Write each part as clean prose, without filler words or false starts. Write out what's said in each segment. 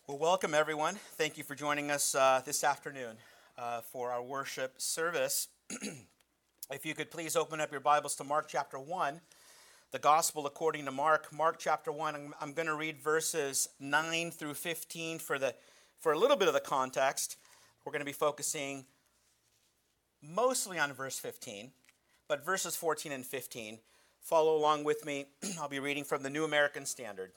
Well, welcome everyone. Thank you for joining us this afternoon for our worship service. If you could please open up your Bibles to Mark chapter 1, the Gospel according to Mark. Mark chapter 1, I'm going to read verses 9 through 15 for a little bit of the context. We're going to be focusing mostly on verse 15, but verses 14 and 15. Follow along with me. I'll be reading from the New American Standard.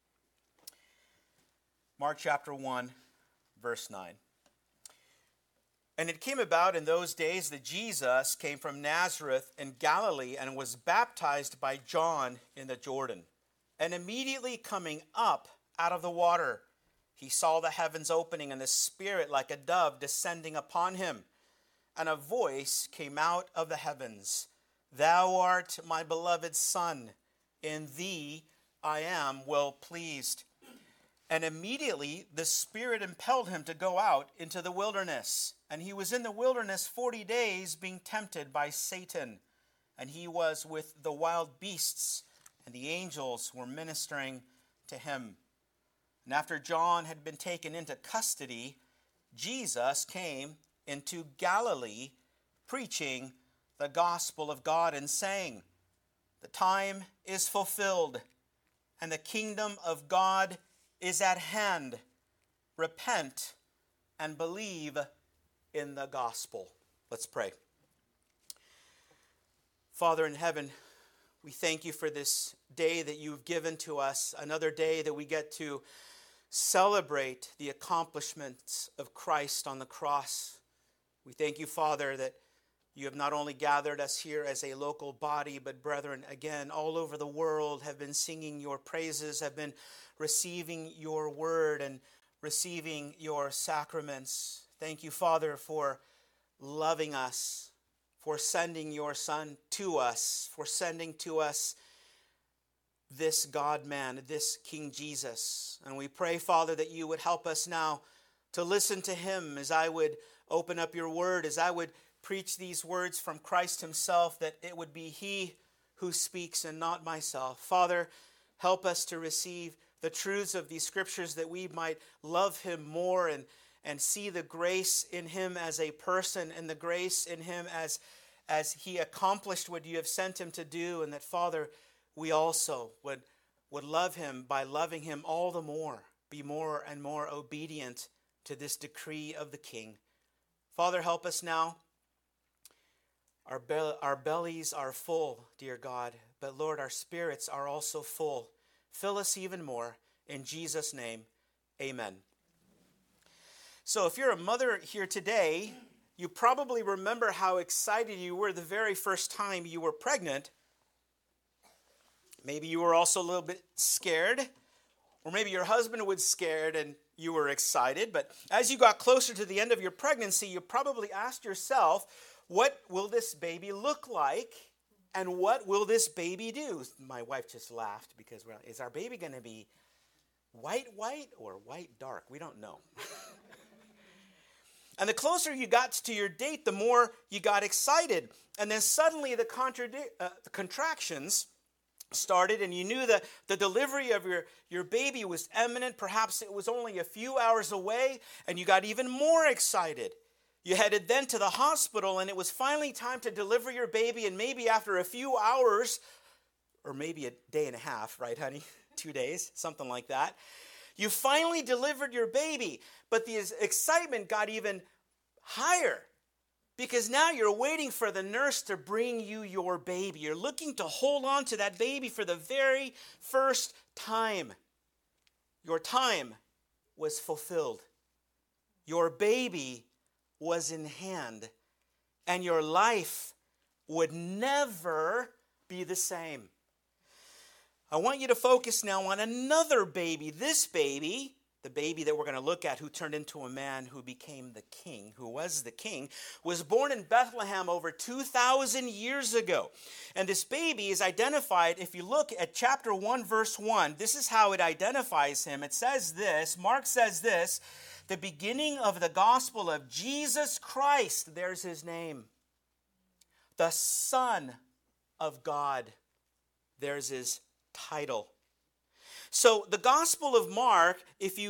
Mark chapter 1, verse 9. And it came about in those days that Jesus came from Nazareth in Galilee and was baptized by John in the Jordan. And immediately coming up out of the water, he saw the heavens opening and the Spirit like a dove descending upon him. And a voice came out of the heavens, "Thou art my beloved Son, in thee I am well pleased." And immediately the Spirit impelled him to go out into the wilderness. And he was in the wilderness 40 days being tempted by Satan. And he was with the wild beasts, and the angels were ministering to him. And after John had been taken into custody, Jesus came into Galilee, preaching the gospel of God and saying, "The time is fulfilled, and the kingdom of God is at hand. Repent and believe in the gospel." Let's pray. Father in heaven, we thank you for this day that you've given to us, another day that we get to celebrate the accomplishments of Christ on the cross. We thank you, Father, that you have not only gathered us here as a local body, but brethren, again, all over the world have been singing your praises, have been receiving your word and receiving your sacraments. Thank you, Father, for loving us, for sending your Son to us, for sending to us this God-man, this King Jesus. And we pray, Father, that you would help us now to listen to him as I would open up your word, as I would preach these words from Christ himself, that it would be he who speaks and not myself. Father, help us to receive the truths of these scriptures that we might love him more and see the grace in him as a person and the grace in him as he accomplished what you have sent him to do, and that, Father, we also would love him by loving him all the more, be more and more obedient to this decree of the King. Father, help us now. Our bellies are full, dear God, but Lord, our spirits are also full. Fill us even more. In Jesus' name, amen. So if you're a mother here today, you probably remember how excited you were the very first time you were pregnant. Maybe you were also a little bit scared, or maybe your husband was scared and you were excited. But as you got closer to the end of your pregnancy, you probably asked yourself, what will this baby look like? And what will this baby do? My wife just laughed because, well, is our baby going to be white or white dark? We don't know. And the closer you got to your date, the more you got excited. And then suddenly the contractions started, and you knew that the delivery of your baby was imminent. Perhaps it was only a few hours away, and you got even more excited. You headed then to the hospital, and it was finally time to deliver your baby, and maybe after a few hours, or maybe a day and a half, right, honey? 2 days, something like that. You finally delivered your baby, but the excitement got even higher because now you're waiting for the nurse to bring you your baby. You're looking to hold on to that baby for the very first time. Your time was fulfilled. Your baby was in hand, and your life would never be the same. I want you to focus now on another baby. This baby, the baby that we're going to look at, who turned into a man who became the king, who was the king, was born in Bethlehem over 2,000 years ago. And this baby is identified, if you look at chapter 1, verse 1, this is how it identifies him. It says this, Mark says this, the beginning of the gospel of Jesus Christ, there's his name, the Son of God, there's his title. So the Gospel of Mark, if you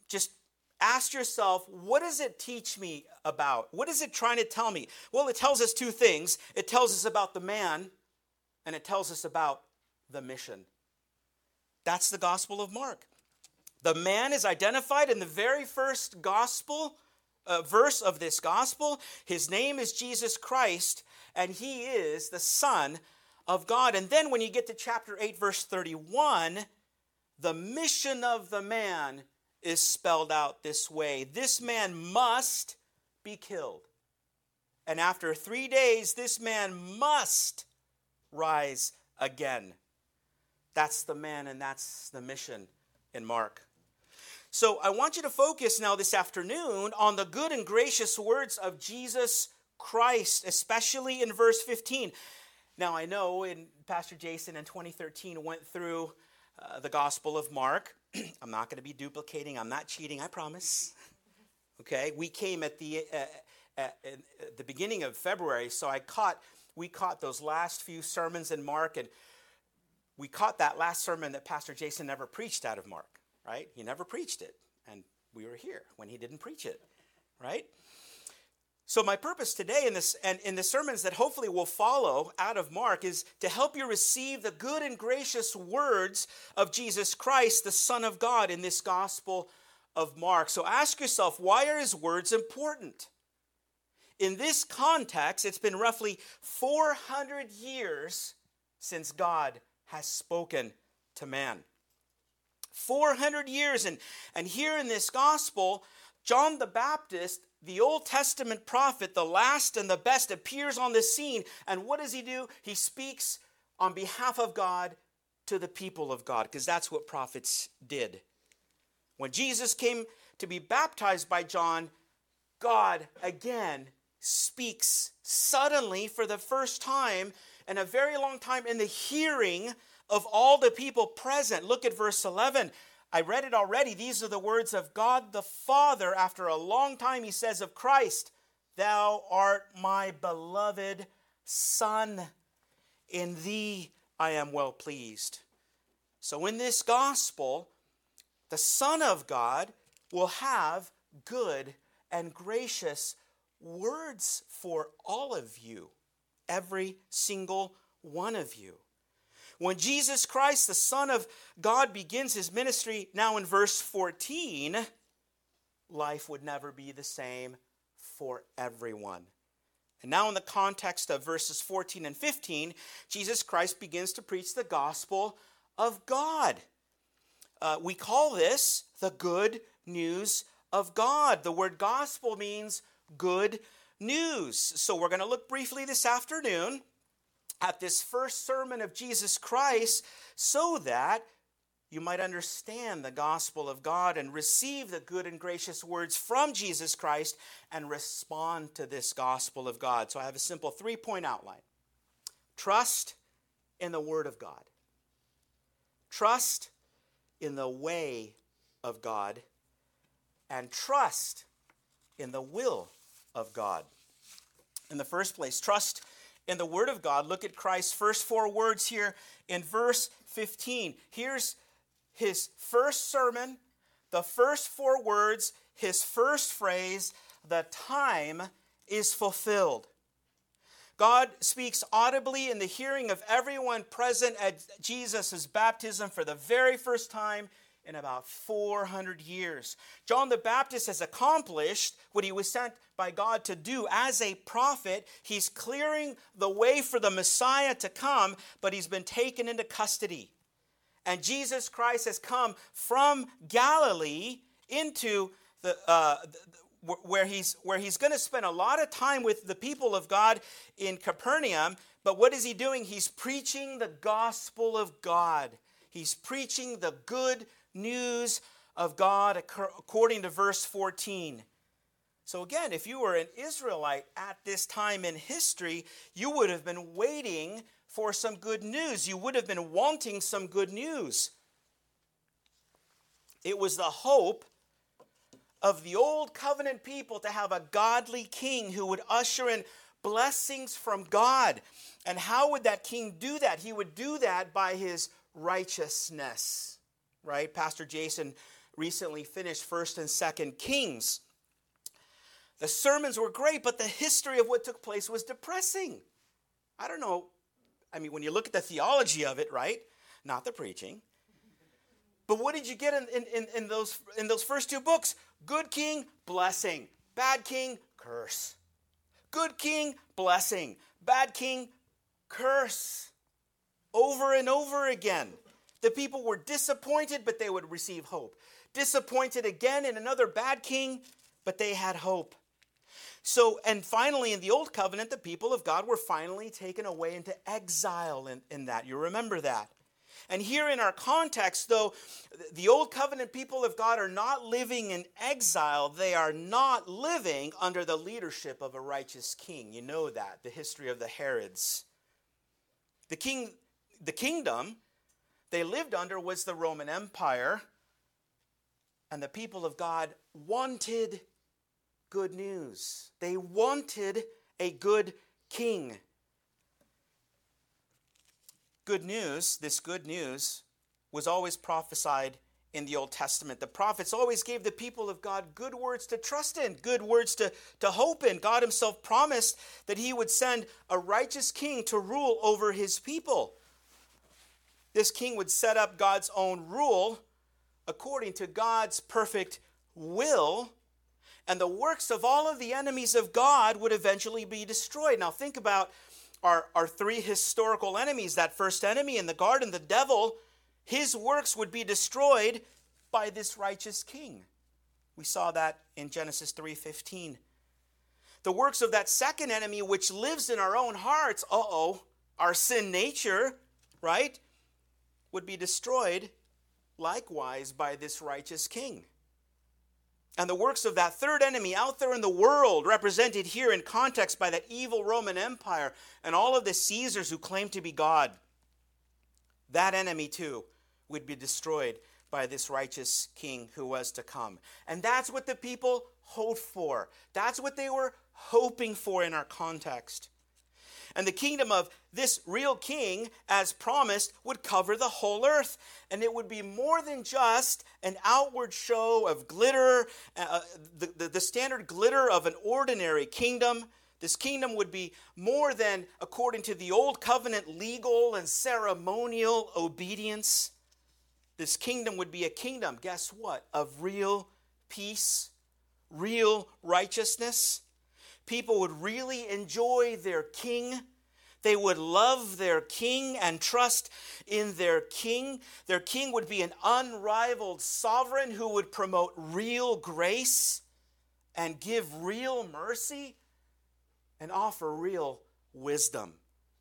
just ask yourself, what does it teach me about? What is it trying to tell me? Well, it tells us two things. It tells us about the man, and it tells us about the mission. That's the Gospel of Mark. The man is identified in the very first gospel verse of this gospel. His name is Jesus Christ, and he is the Son of God. And then when you get to chapter 8, verse 31, the mission of the man is spelled out this way. This man must be killed. And after 3 days, this man must rise again. That's the man, and that's the mission in Mark. So I want you to focus now this afternoon on the good and gracious words of Jesus Christ, especially in verse 15. Now I know Pastor Jason in 2013 went through the Gospel of Mark. I'm not going to be duplicating. I'm not cheating, I promise. Okay, we came at the beginning of February, so we caught those last few sermons in Mark, and we caught that last sermon that Pastor Jason never preached out of Mark. Right? He never preached it, and we were here when he didn't preach it, right? So my purpose today in this and in the sermons that hopefully will follow out of Mark is to help you receive the good and gracious words of Jesus Christ, the Son of God, in this Gospel of Mark. So ask yourself, why are his words important? In this context, it's been roughly 400 years since God has spoken to man. 400 years, and here in this gospel, John the Baptist, the Old Testament prophet, the last and the best, appears on the scene. And what does he do? He speaks on behalf of God to the people of God, because that's what prophets did. When Jesus came to be baptized by John, God again speaks suddenly for the first time in a very long time in the hearing of all the people present. Look at verse 11. I read it already. These are the words of God the Father. After a long time, he says of Christ, "Thou art my beloved Son. In thee I am well pleased." So in this gospel, the Son of God will have good and gracious words for all of you, every single one of you. When Jesus Christ, the Son of God, begins his ministry, now in verse 14, life would never be the same for everyone. And now in the context of verses 14 and 15, Jesus Christ begins to preach the gospel of God. We call this the good news of God. The word gospel means good news. So we're going to look briefly this afternoon at this first sermon of Jesus Christ so that you might understand the gospel of God and receive the good and gracious words from Jesus Christ and respond to this gospel of God. So I have a simple 3-point outline. Trust in the Word of God. Trust in the way of God. And trust in the will of God. In the first place, trust in the Word of God. Look at Christ's first 4 words here in verse 15. Here's his first sermon, the first 4 words, his first phrase, "The time is fulfilled." God speaks audibly in the hearing of everyone present at Jesus' baptism for the very first time in about 400 years. John the Baptist has accomplished what he was sent by God to do as a prophet. He's clearing the way for the Messiah to come, but he's been taken into custody. And Jesus Christ has come from Galilee into where he's going to spend a lot of time with the people of God in Capernaum. But what is he doing? He's preaching the gospel of God. He's preaching the good news of God according to verse 14. So again, if you were an Israelite at this time in history, you would have been waiting for some good news. You would have been wanting some good news. It was the hope of the old covenant people to have a godly king who would usher in blessings from God. And how would that king do that? He would do that by his righteousness. Right? Pastor Jason recently finished 1st and 2nd Kings. The sermons were great, but the history of what took place was depressing. I don't know. I mean, when you look at the theology of it, right? Not the preaching. But what did you get in those first two books? Good king, blessing. Bad king, curse. Good king, blessing. Bad king, curse. Over and over again. The people were disappointed, but they would receive hope. Disappointed again in another bad king, but they had hope. So, and finally, in the Old Covenant, the people of God were finally taken away into exile in that. You remember that. And here in our context, though, the Old Covenant people of God are not living in exile. They are not living under the leadership of a righteous king. You know that, the history of the Herods. The kingdom they lived under was the Roman Empire. And the people of God wanted good news. They wanted a good king. Good news, this good news, was always prophesied in the Old Testament. The prophets always gave the people of God good words to trust in, good words to hope in. God himself promised that he would send a righteous king to rule over his people. This king would set up God's own rule according to God's perfect will, and the works of all of the enemies of God would eventually be destroyed. Now think about our three historical enemies. That first enemy in the garden, the devil, his works would be destroyed by this righteous king. We saw that in Genesis 3:15. The works of that second enemy, which lives in our own hearts, our sin nature, right, would be destroyed likewise by this righteous king. And the works of that third enemy out there in the world, represented here in context by that evil Roman Empire and all of the Caesars who claim to be God, that enemy too would be destroyed by this righteous king who was to come. And that's what the people hoped for. That's what they were hoping for in our context. And the kingdom of this real king, as promised, would cover the whole earth. And it would be more than just an outward show of glitter, the standard glitter of an ordinary kingdom. This kingdom would be more than, according to the old covenant, legal and ceremonial obedience. This kingdom would be a kingdom, guess what, of real peace, real righteousness. People would really enjoy their king. They would love their king and trust in their king. Their king would be an unrivaled sovereign who would promote real grace and give real mercy and offer real wisdom.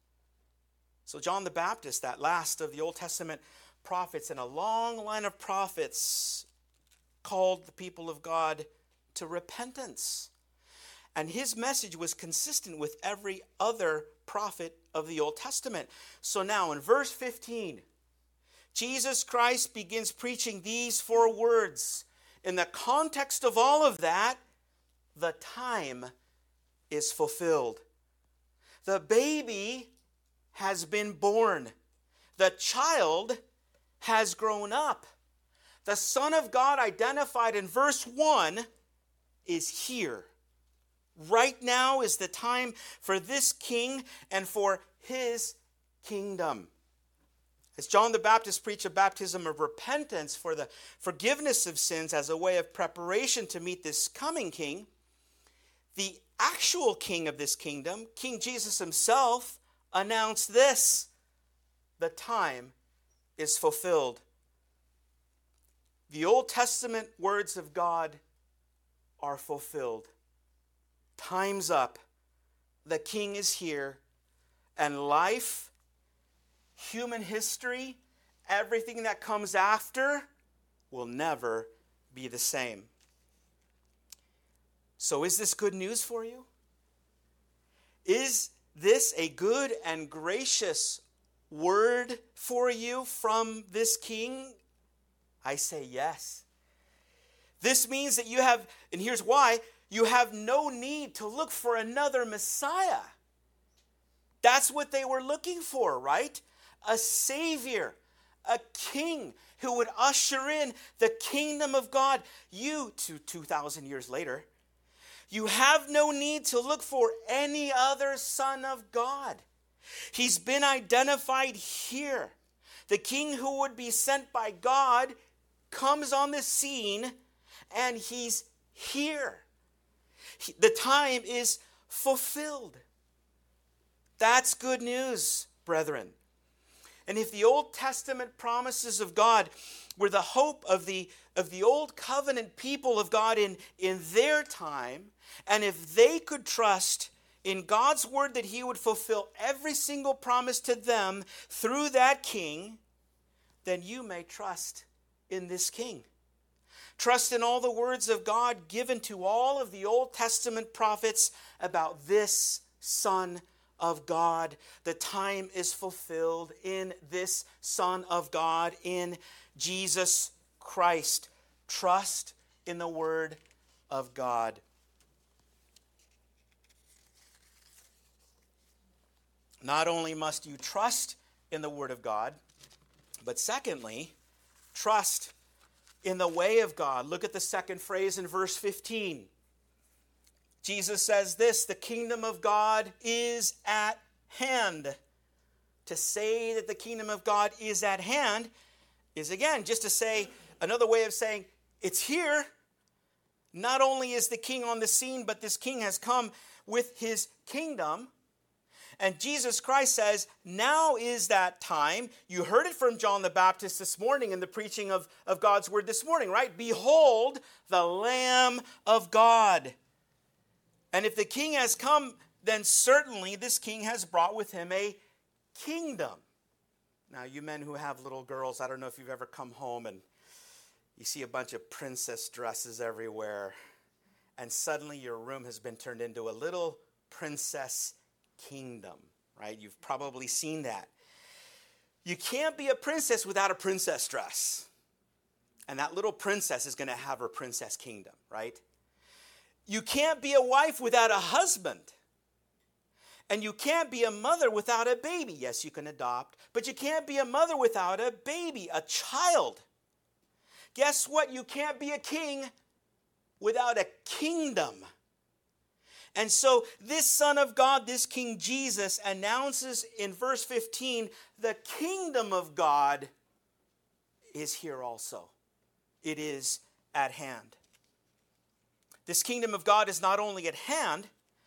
So John the Baptist, that last of the Old Testament prophets in a long line of prophets, called the people of God to repentance. And his message was consistent with every other prophet of the Old Testament. So now in verse 15, Jesus Christ begins preaching these 4 words. In the context of all of that, the time is fulfilled. The baby has been born. The child has grown up. The Son of God, identified in verse 1, is here. Right now is the time for this king and for his kingdom. As John the Baptist preached a baptism of repentance for the forgiveness of sins as a way of preparation to meet this coming king, the actual king of this kingdom, King Jesus himself, announced this: the time is fulfilled. The Old Testament words of God are fulfilled. Time's up. The king is here. And life, human history, everything that comes after will never be the same. So is this good news for you? Is this a good and gracious word for you from this king? I say yes. This means that you have, and here's why, you have no need to look for another Messiah. That's what they were looking for, right? A Savior, a king who would usher in the kingdom of God. You, 2,000 years later, you have no need to look for any other Son of God. He's been identified here. The king who would be sent by God comes on the scene, and he's here. The time is fulfilled. That's good news, brethren. And if the Old Testament promises of God were the hope of the old covenant people of God in their time, and if they could trust in God's word that he would fulfill every single promise to them through that king, then you may trust in this king. Trust in all the words of God given to all of the Old Testament prophets about this Son of God. The time is fulfilled in this Son of God, in Jesus Christ. Trust in the word of God. Not only must you trust in the word of God, but secondly, trust in the way of God. Look at the second phrase in verse 15. Jesus says this, the kingdom of God is at hand. To say that the kingdom of God is at hand is, again, just to say, another way of saying it's here. Not only is the king on the scene, but this king has come with his kingdom. And Jesus Christ says, now is that time. You heard it from John the Baptist this morning in the preaching of God's word this morning, right? Behold, the Lamb of God. And if the king has come, then certainly this king has brought with him a kingdom. Now, you men who have little girls, I don't know if you've ever come home and you see a bunch of princess dresses everywhere, and suddenly your room has been turned into a little princess kingdom, right? You've probably seen that. You can't be a princess without a princess dress. And that little princess is going to have her princess kingdom, right? You can't be a wife without a husband. And you can't be a mother without a baby. Yes, you can adopt, but you can't be a mother without a baby, a child. Guess what? You can't be a king without a kingdom. And so this Son of God, this King Jesus, announces in verse 15, the kingdom of God is here also. It is at hand. This kingdom of God is not only at hand,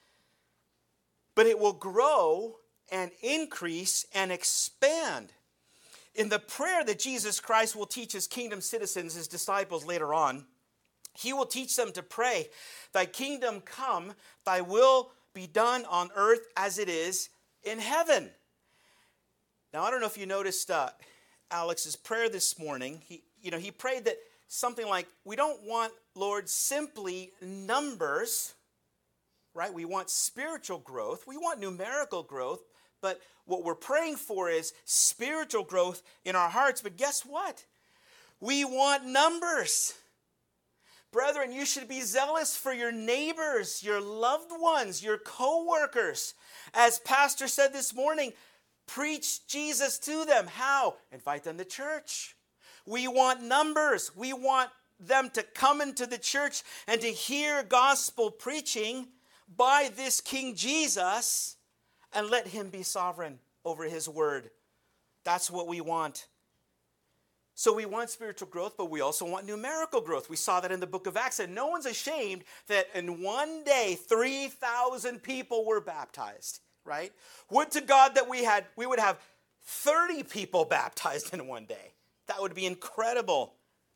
but it will grow and increase and expand. In the prayer that Jesus Christ will teach his kingdom citizens, his disciples later on, he will teach them to pray, thy kingdom come, thy will be done on earth as it is in heaven. Now, I don't know if you noticed Alex's prayer this morning. He prayed that something like, we don't want, Lord, simply numbers, right? We want spiritual growth. We want numerical growth. But what we're praying for is spiritual growth in our hearts. But guess what? We want numbers. Brethren, you should be zealous for your neighbors, your loved ones, your co-workers. As Pastor said this morning, preach Jesus to them. How? Invite them to church. We want numbers. We want them to come into the church and to hear gospel preaching by this King Jesus and let him be sovereign over his word. That's what we want. So we want spiritual growth, but we also want numerical growth. We saw that in the book of Acts, and no one's ashamed that in one day, 3,000 people were baptized, right? Would to God that we would have 30 people baptized in one day. That would be incredible.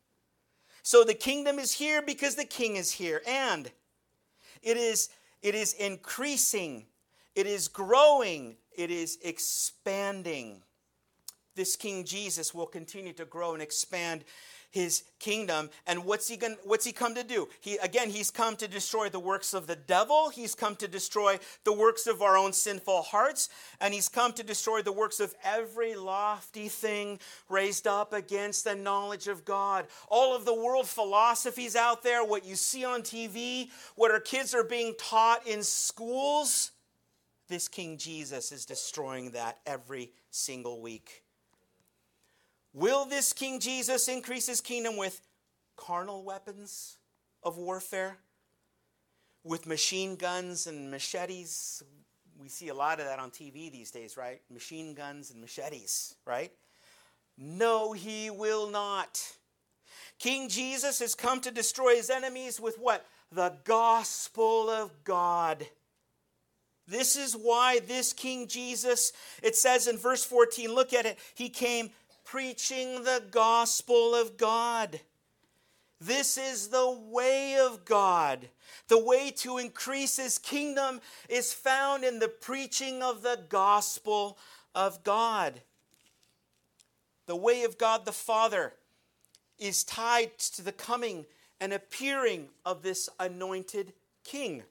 So the kingdom is here because the king is here, and it is increasing, it is growing, it is expanding. This King Jesus will continue to grow and expand his kingdom. And what's he come to do? He's come to destroy the works of the devil. He's come to destroy the works of our own sinful hearts. And he's come to destroy the works of every lofty thing raised up against the knowledge of God. All of the world philosophies out there, what you see on TV, what our kids are being taught in schools, this King Jesus is destroying that every single week. Will this King Jesus increase his kingdom with carnal weapons of warfare? With machine guns and machetes? We see a lot of that on TV these days, right? Machine guns and machetes, right? No, he will not. King Jesus has come to destroy his enemies with what? The gospel of God. This is why this King Jesus, it says in verse 14, look at it, he came preaching the gospel of God. This is the way of God. The way to increase his kingdom is found in the preaching of the gospel of God. The way of God the Father is tied to the coming and appearing of this anointed king.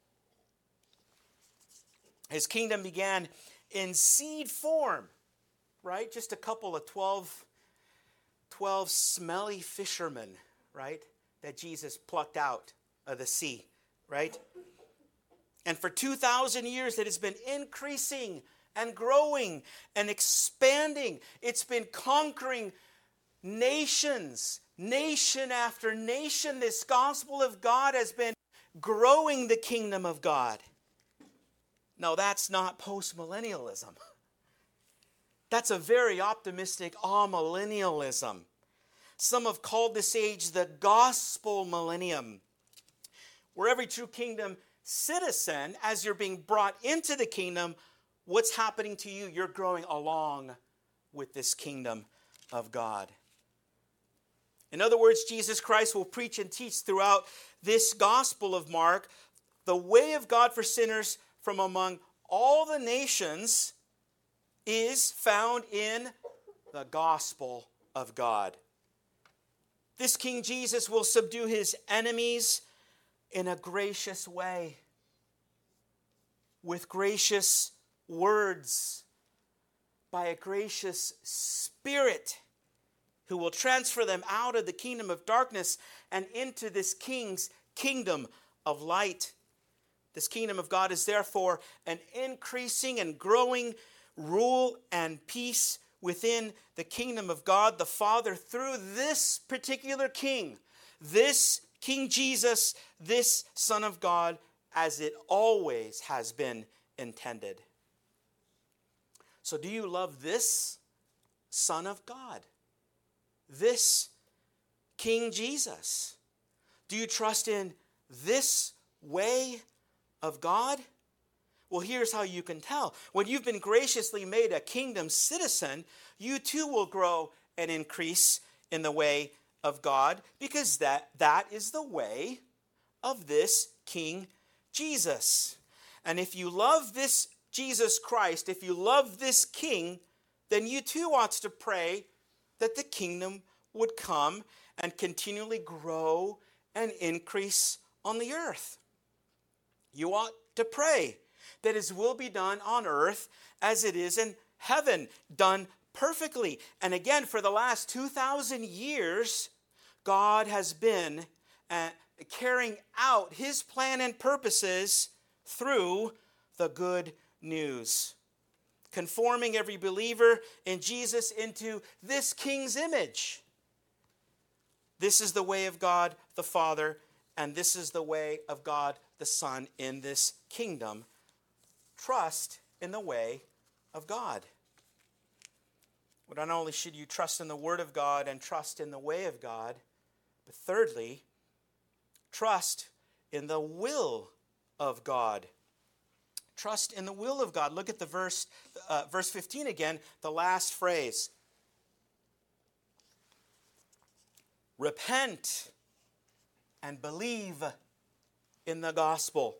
His kingdom began in seed form, right? Just a couple of 12 smelly fishermen, right? That Jesus plucked out of the sea, right? And for 2,000 years it has been increasing and growing and expanding. It's been conquering nations, nation after nation. This gospel of God has been growing the kingdom of God. No, that's not postmillennialism. That's a very optimistic amillennialism. Some have called this age the gospel millennium, where every true kingdom citizen, as you're being brought into the kingdom, what's happening to you? You're growing along with this kingdom of God. In other words, Jesus Christ will preach and teach throughout this gospel of Mark the way of God for sinners from among all the nations is found in the gospel of God. This King Jesus will subdue his enemies in a gracious way, with gracious words, by a gracious Spirit who will transfer them out of the kingdom of darkness and into this King's kingdom of light. This kingdom of God is therefore an increasing and growing rule and peace within the kingdom of God the Father through this particular king, this King Jesus, this Son of God, as it always has been intended. So do you love this Son of God, this King Jesus? Do you trust in this way of God? Well, here's how you can tell. When you've been graciously made a kingdom citizen, you too will grow and increase in the way of God, because that is the way of this King Jesus. And if you love this Jesus Christ, if you love this King, then you too ought to pray that the kingdom would come and continually grow and increase on the earth. You ought to pray that his will be done on earth as it is in heaven, done perfectly. And again, for the last 2,000 years, God has been carrying out his plan and purposes through the good news, conforming every believer in Jesus into this King's image. This is the way of God the Father, and this is the way of God the Son in this kingdom. Trust in the way of God. Well, not only should you trust in the Word of God and trust in the way of God, but thirdly, trust in the will of God. Trust in the will of God. Look at the verse 15 again, the last phrase. Repent and believe in the gospel.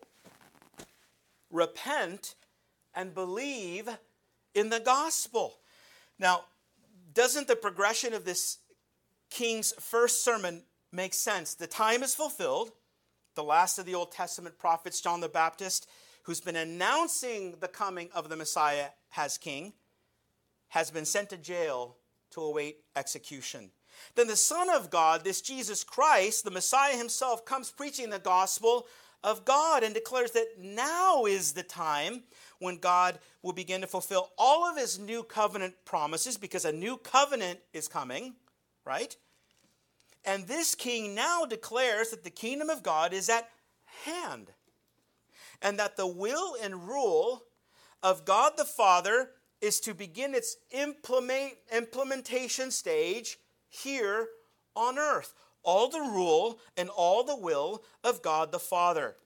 Repent and believe in the gospel. Now, doesn't the progression of this king's first sermon make sense? The time is fulfilled. The last of the Old Testament prophets, John the Baptist, who's been announcing the coming of the Messiah as king, has been sent to jail to await execution. Then the Son of God, this Jesus Christ, the Messiah himself, comes preaching the gospel of God, and declares that now is the time when God will begin to fulfill all of his new covenant promises, because a new covenant is coming, right? And this king now declares that the kingdom of God is at hand, and that the will and rule of God the Father is to begin its implementation stage here on earth. All the rule and all the will of God the Father.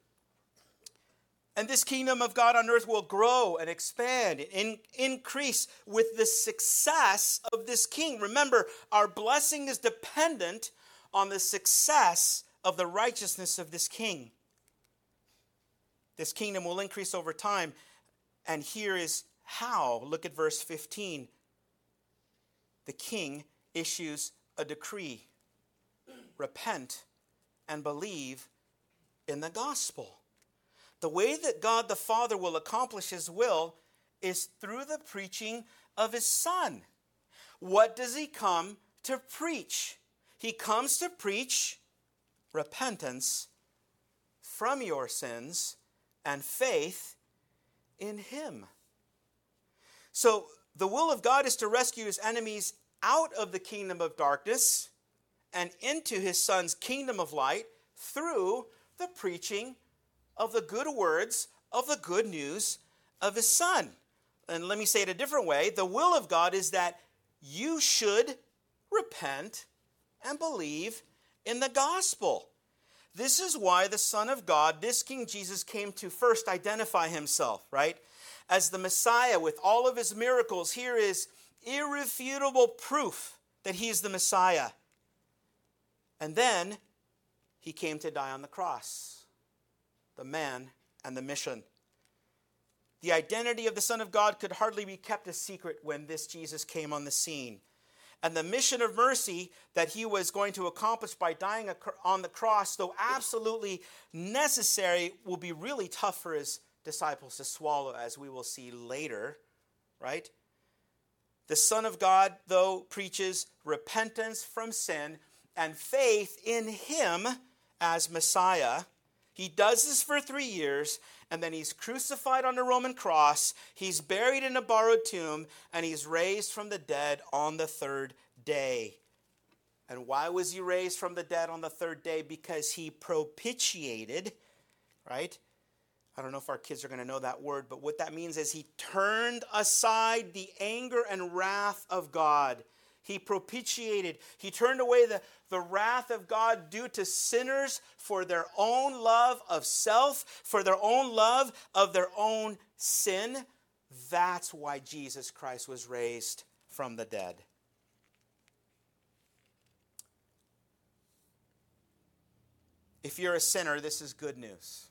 And this kingdom of God on earth will grow and expand and increase with the success of this king. Remember, our blessing is dependent on the success of the righteousness of this king. This kingdom will increase over time. And here is how. Look at verse 15. The king issues a decree. Repent and believe in the gospel. The way that God the Father will accomplish his will is through the preaching of his Son. What does he come to preach? He comes to preach repentance from your sins and faith in him. So the will of God is to rescue his enemies out of the kingdom of darkness and into his Son's kingdom of light through the preaching of the good words of the good news of his Son. And let me say it a different way. The will of God is that you should repent and believe in the gospel. This is why the Son of God, this King Jesus, came to first identify himself, right? As the Messiah with all of his miracles. Here is irrefutable proof that he is the Messiah. And then he came to die on the cross. The man and the mission. The identity of the Son of God could hardly be kept a secret when this Jesus came on the scene. And the mission of mercy that he was going to accomplish by dying on the cross, though absolutely necessary, will be really tough for his disciples to swallow, as we will see later, right? The Son of God, though, preaches repentance from sin and faith in him as Messiah. He does this for 3 years, and then he's crucified on a Roman cross, he's buried in a borrowed tomb, and he's raised from the dead on the third day. And why was he raised from the dead on the third day? Because he propitiated, right? I don't know if our kids are going to know that word, but what that means is he turned aside the anger and wrath of God. He propitiated. He turned away the wrath of God due to sinners for their own love of self, for their own love of their own sin. That's why Jesus Christ was raised from the dead. If you're a sinner, this is good news.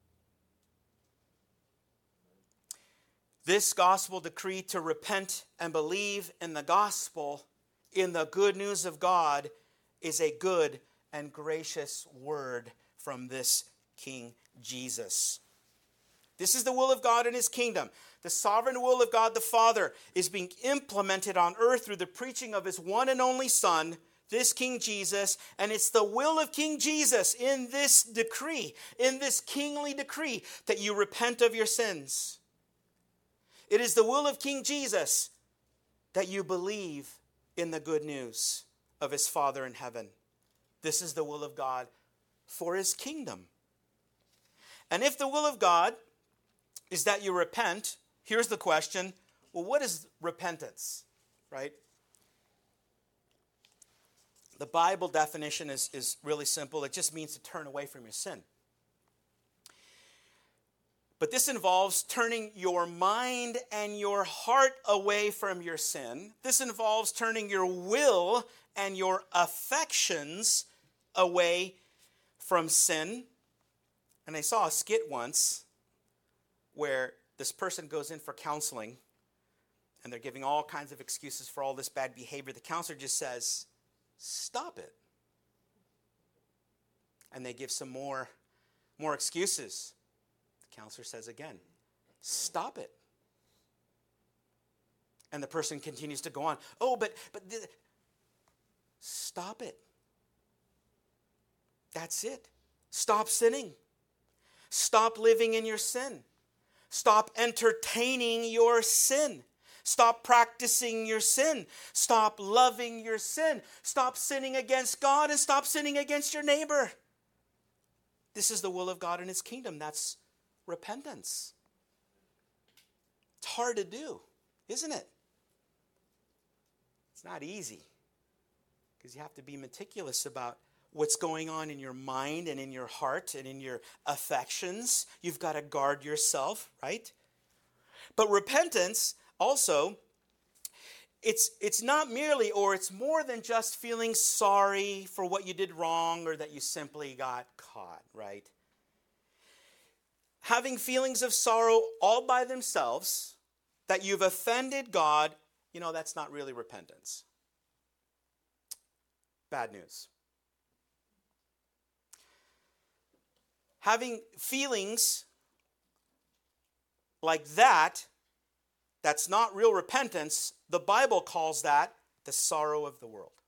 This gospel decree to repent and believe in the gospel, in the good news of God, is a good and gracious word from this King Jesus. This is the will of God in his kingdom. The sovereign will of God the Father is being implemented on earth through the preaching of his one and only Son, this King Jesus, and it's the will of King Jesus in this decree, in this kingly decree, that you repent of your sins. It is the will of King Jesus that you believe in the good news of his Father in heaven. This is the will of God for his kingdom. And if the will of God is that you repent, here's the question, well, what is repentance, right? The Bible definition is really simple. It just means to turn away from your sin. But this involves turning your mind and your heart away from your sin. This involves turning your will and your affections away from sin. And I saw a skit once where this person goes in for counseling and they're giving all kinds of excuses for all this bad behavior. The counselor just says, "Stop it." And they give some more excuses. Counselor says again, "Stop it." And the person continues to go on. Stop it. That's it. Stop sinning. Stop living in your sin. Stop entertaining your sin. Stop practicing your sin. Stop loving your sin. Stop sinning against God and stop sinning against your neighbor. This is the will of God in his kingdom. That's repentance. It's hard to do, isn't it? It's not easy because you have to be meticulous about what's going on in your mind and in your heart and in your affections. You've got to guard yourself, right? But repentance also, it's not merely, or it's more than just feeling sorry for what you did wrong or that you simply got caught, right? Having feelings of sorrow all by themselves, that you've offended God, that's not really repentance. Bad news. Having feelings like that, that's not real repentance. The Bible calls that the sorrow of the world.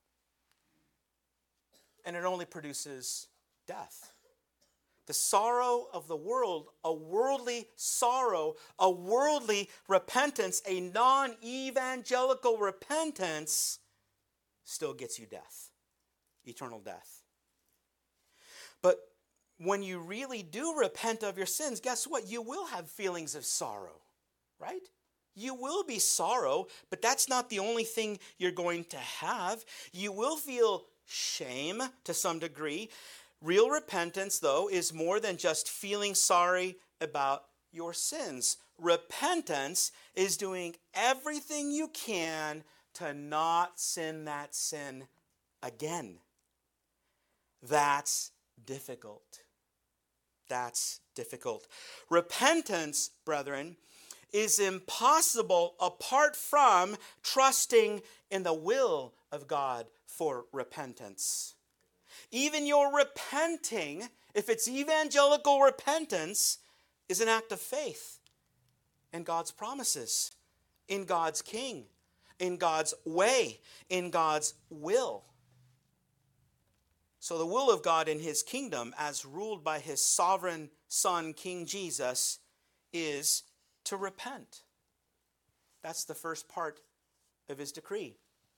And it only produces death. The sorrow of the world, a worldly sorrow, a worldly repentance, a non-evangelical repentance still gets you death, eternal death. But when you really do repent of your sins, guess what? You will have feelings of sorrow, right? You will be sorrow, but that's not the only thing you're going to have. You will feel shame to some degree. Real repentance, though, is more than just feeling sorry about your sins. Repentance is doing everything you can to not sin that sin again. That's difficult. That's difficult. Repentance, brethren, is impossible apart from trusting in the will of God for repentance. Even your repenting, if it's evangelical repentance, is an act of faith in God's promises, in God's King, in God's way, in God's will. So the will of God in his kingdom, as ruled by his sovereign Son, King Jesus, is to repent. That's the first part of his decree.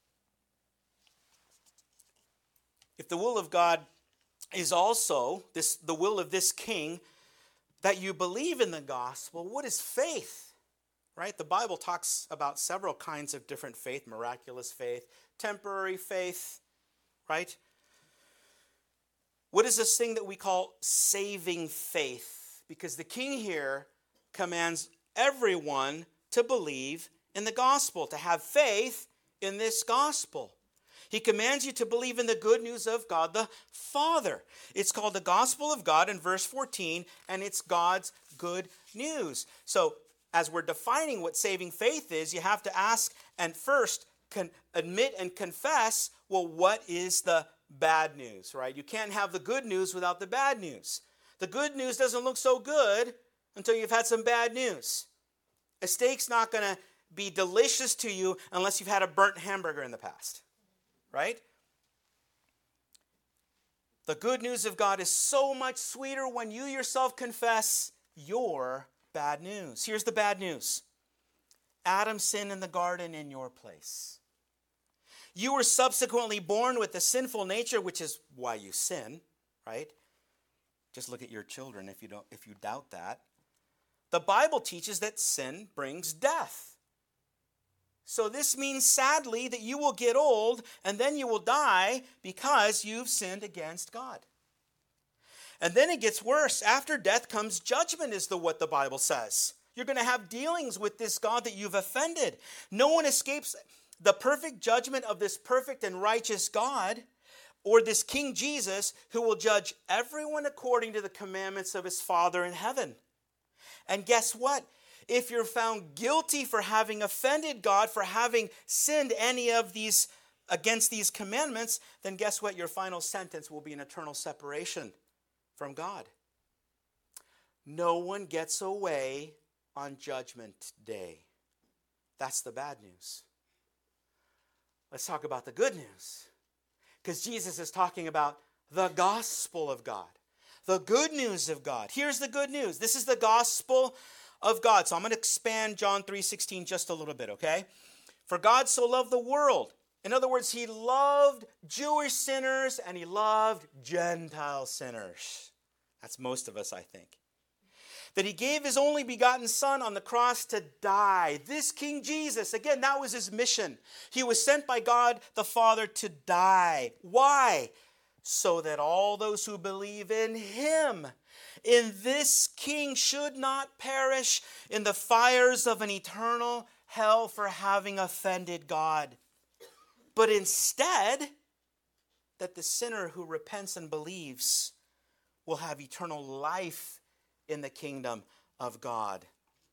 If the will of God is also the will of this king, that you believe in the gospel, what is faith? Right? The Bible talks about several kinds of different faith, miraculous faith, temporary faith, right? What is this thing that we call saving faith? Because the king here commands everyone to believe in the gospel, to have faith in this gospel. He commands you to believe in the good news of God the Father. It's called the gospel of God in verse 14, and it's God's good news. So as we're defining what saving faith is, you have to ask and first admit and confess, well, what is the bad news, right? You can't have the good news without the bad news. The good news doesn't look so good until you've had some bad news. A steak's not going to be delicious to you unless you've had a burnt hamburger in the past. Right? The good news of God is so much sweeter when you yourself confess your bad news. Here's the bad news. Adam sinned in the garden in your place. You were subsequently born with a sinful nature, which is why you sin, right? Just look at your children if you doubt that. The Bible teaches that sin brings death. So this means, sadly, that you will get old and then you will die because you've sinned against God. And then it gets worse. After death comes judgment, is what the Bible says. You're going to have dealings with this God that you've offended. No one escapes the perfect judgment of this perfect and righteous God, or this King Jesus, who will judge everyone according to the commandments of his Father in heaven. And guess what? If you're found guilty for having offended God, for having sinned any of these against these commandments, then guess what? Your final sentence will be an eternal separation from God. No one gets away on Judgment Day. That's the bad news. Let's talk about the good news. Because Jesus is talking about the gospel of God. the good news of God. Here's the good news. This is the gospel of God. So I'm going to expand John 3:16 just a little bit, okay? For God so loved the world. In other words, he loved Jewish sinners and he loved Gentile sinners. That's most of us, I think. That he gave his only begotten Son on the cross to die. This King Jesus, again, that was his mission. He was sent by God the Father to die. Why? So that all those who believe in him, in this King, should not perish in the fires of an eternal hell for having offended God, but instead that the sinner who repents and believes will have eternal life in the kingdom of God.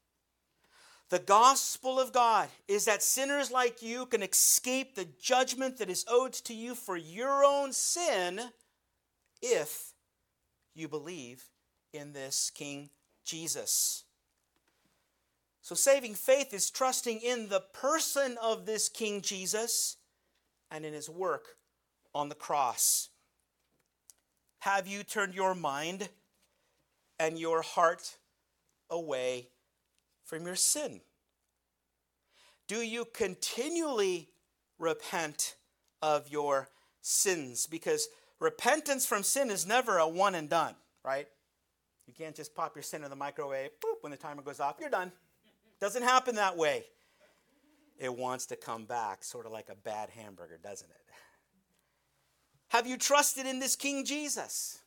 The gospel of God is that sinners like you can escape the judgment that is owed to you for your own sin if you believe in this King Jesus. So saving faith is trusting in the person of this King Jesus and in his work on the cross. Have you turned your mind and your heart away from your sin? Do you continually repent of your sins? Because repentance from sin is never a one and done, right? You can't just pop your sin in the microwave, boop, when the timer goes off, you're done. Doesn't happen that way. It wants to come back, sort of like a bad hamburger, doesn't it? Have you trusted in this King Jesus?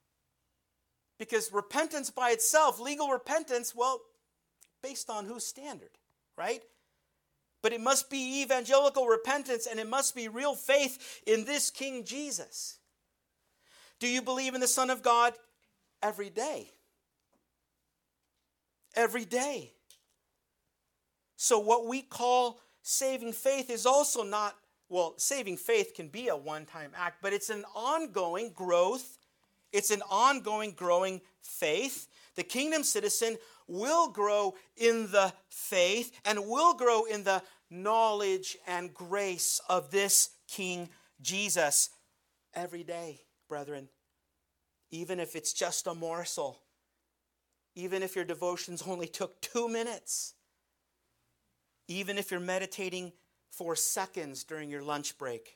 Because repentance by itself, legal repentance, well, based on whose standard, right? But it must be evangelical repentance and it must be real faith in this King Jesus. Do you believe in the Son of God every day? Every day. So what we call saving faith is also not, well, saving faith can be a one-time act, but it's an ongoing growth. It's an ongoing growing faith. The kingdom citizen will grow in the faith and will grow in the knowledge and grace of this King Jesus every day, brethren. Even if it's just a morsel. Even if your devotions only took 2 minutes. Even if you're meditating for seconds during your lunch break.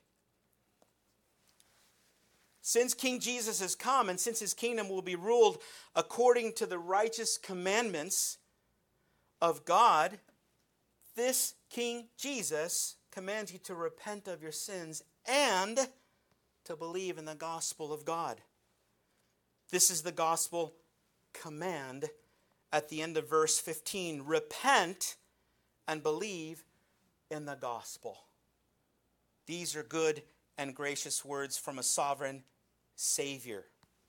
Since King Jesus has come and since his kingdom will be ruled according to the righteous commandments of God, this King Jesus commands you to repent of your sins and to believe in the gospel of God. This is the gospel command at the end of verse 15. Repent and believe in the gospel. These are good and gracious words from a sovereign Savior.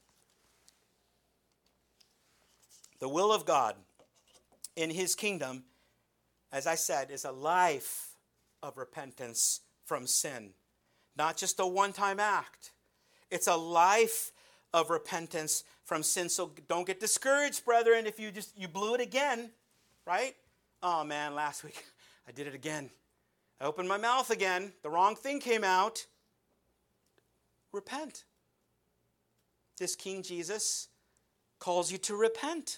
The will of God in his kingdom, as I said, is a life of repentance from sin. Not just a one-time act. It's a life of repentance from sin. So don't get discouraged, brethren, if you blew it again, right? Oh man, last week I did it again. I opened my mouth again. The wrong thing came out. Repent. This King Jesus calls you to repent.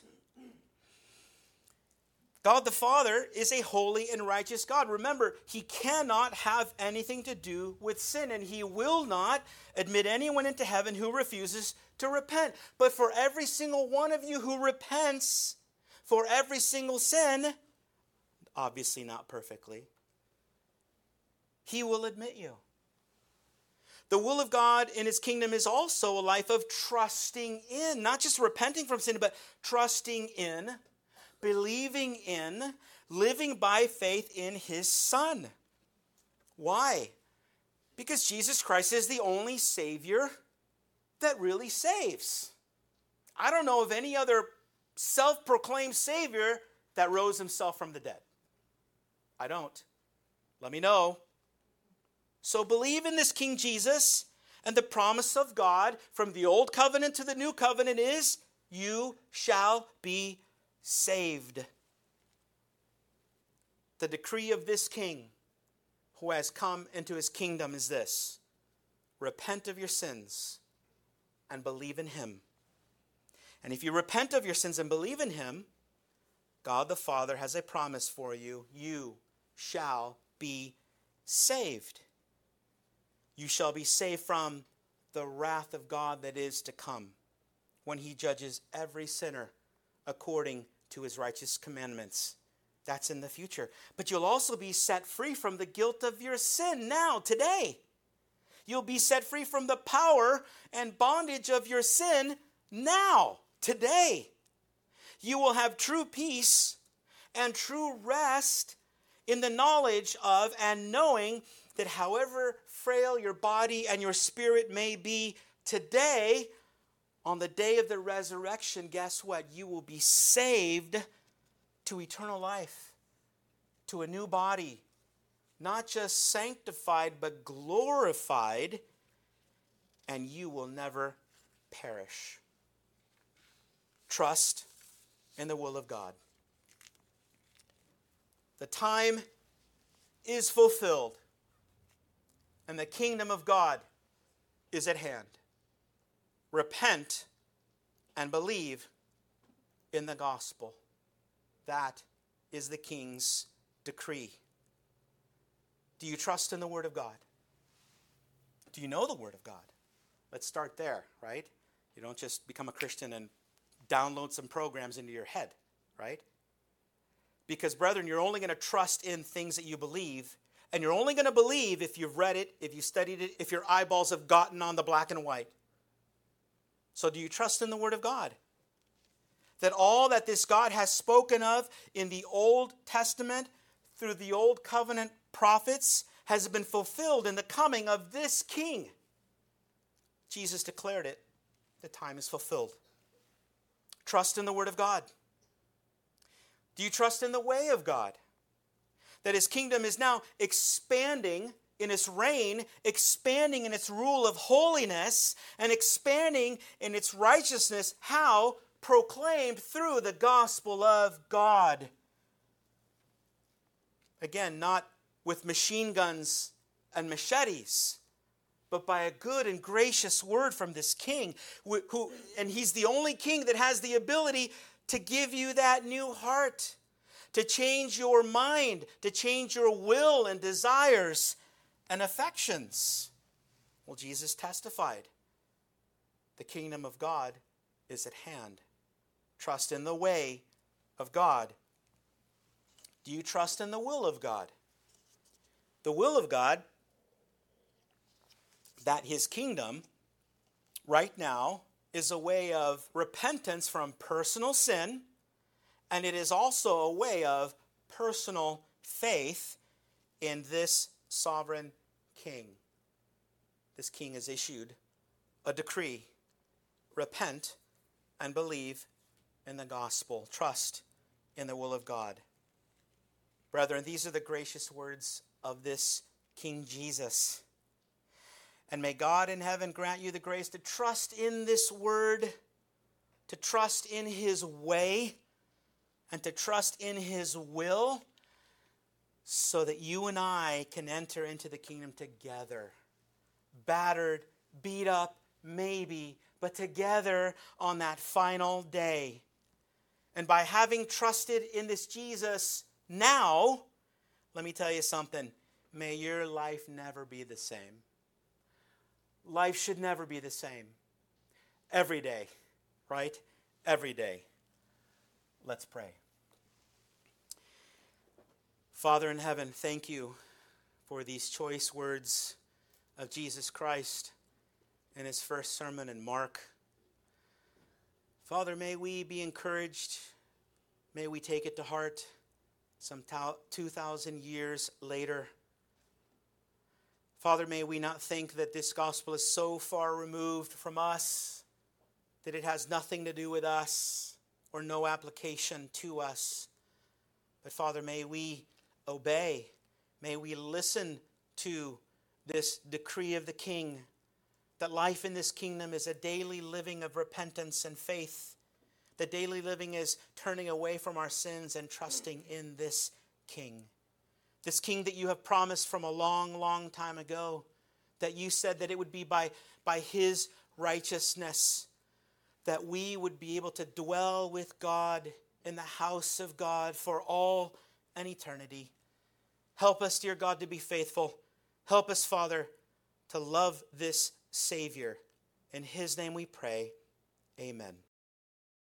God the Father is a holy and righteous God. Remember, he cannot have anything to do with sin, and he will not admit anyone into heaven who refuses to repent. But for every single one of you who repents, for every single sin, obviously not perfectly, he will admit you. The will of God in his kingdom is also a life of trusting in, not just repenting from sin, but trusting in, believing in, living by faith in his Son. Why? Because Jesus Christ is the only Savior that really saves. I don't know of any other self-proclaimed Savior that rose himself from the dead. I don't. Let me know. So believe in this King Jesus, and the promise of God from the old covenant to the new covenant is, you shall be saved. The decree of this King who has come into his kingdom is this: repent of your sins and believe in him. And if you repent of your sins and believe in him, God the Father has a promise for you. You shall be saved. You shall be saved from the wrath of God that is to come when he judges every sinner according to his righteous commandments. That's in the future. But you'll also be set free from the guilt of your sin now, today. You'll be set free from the power and bondage of your sin now, today. You will have true peace and true rest in the knowledge of and knowing that however frail your body and your spirit may be today, on the day of the resurrection, guess what? You will be saved to eternal life, to a new body, not just sanctified, but glorified, and you will never perish. Trust in the will of God. The time is fulfilled, and the kingdom of God is at hand. Repent and believe in the gospel. That is the King's decree. Do you trust in the Word of God? Do you know the Word of God? Let's start there, right? You don't just become a Christian and download some programs into your head, right? Because, brethren, you're only going to trust in things that you believe, and you're only going to believe if you've read it, if you studied it, if your eyeballs have gotten on the black and white. So do you trust in the Word of God? That all that this God has spoken of in the Old Testament through the Old Covenant prophets has been fulfilled in the coming of this King. Jesus declared it. The time is fulfilled. Trust in the Word of God. Do you trust in the way of God? That his kingdom is now expanding in its reign, expanding in its rule of holiness, and expanding in its righteousness. How? Proclaimed through the gospel of God. Again, not with machine guns and machetes, but by a good and gracious word from this King, and he's the only King that has the ability to give you that new heart, to change your mind, to change your will and desires and affections. Well, Jesus testified, the kingdom of God is at hand. Trust in the way of God. Do you trust in the will of God? The will of God, that his kingdom right now is a way of repentance from personal sin, and it is also a way of personal faith in this sovereign King. This King has issued a decree. Repent and believe in the gospel. Trust in the will of God. Brethren, these are the gracious words of this King Jesus. And may God in heaven grant you the grace to trust in this word, to trust in his way, and to trust in his will, so that you and I can enter into the kingdom together. Battered, beat up, maybe, but together on that final day. And by having trusted in this Jesus now, let me tell you something. May your life never be the same. Life should never be the same. Every day, right? Every day. Let's pray. Father in heaven, thank you for these choice words of Jesus Christ in his first sermon in Mark. Father, may we be encouraged. May we take it to heart some 2,000 years later. Father, may we not think that this gospel is so far removed from us that it has nothing to do with us or no application to us. But Father, may we obey. May we listen to this decree of the King, that life in this kingdom is a daily living of repentance and faith. The daily living is turning away from our sins and trusting in this King. This King that you have promised from a long, long time ago, that you said that it would be by his righteousness that we would be able to dwell with God in the house of God for all an eternity. Help us, dear God, to be faithful. Help us, Father, to love this Savior. In his name we pray. Amen.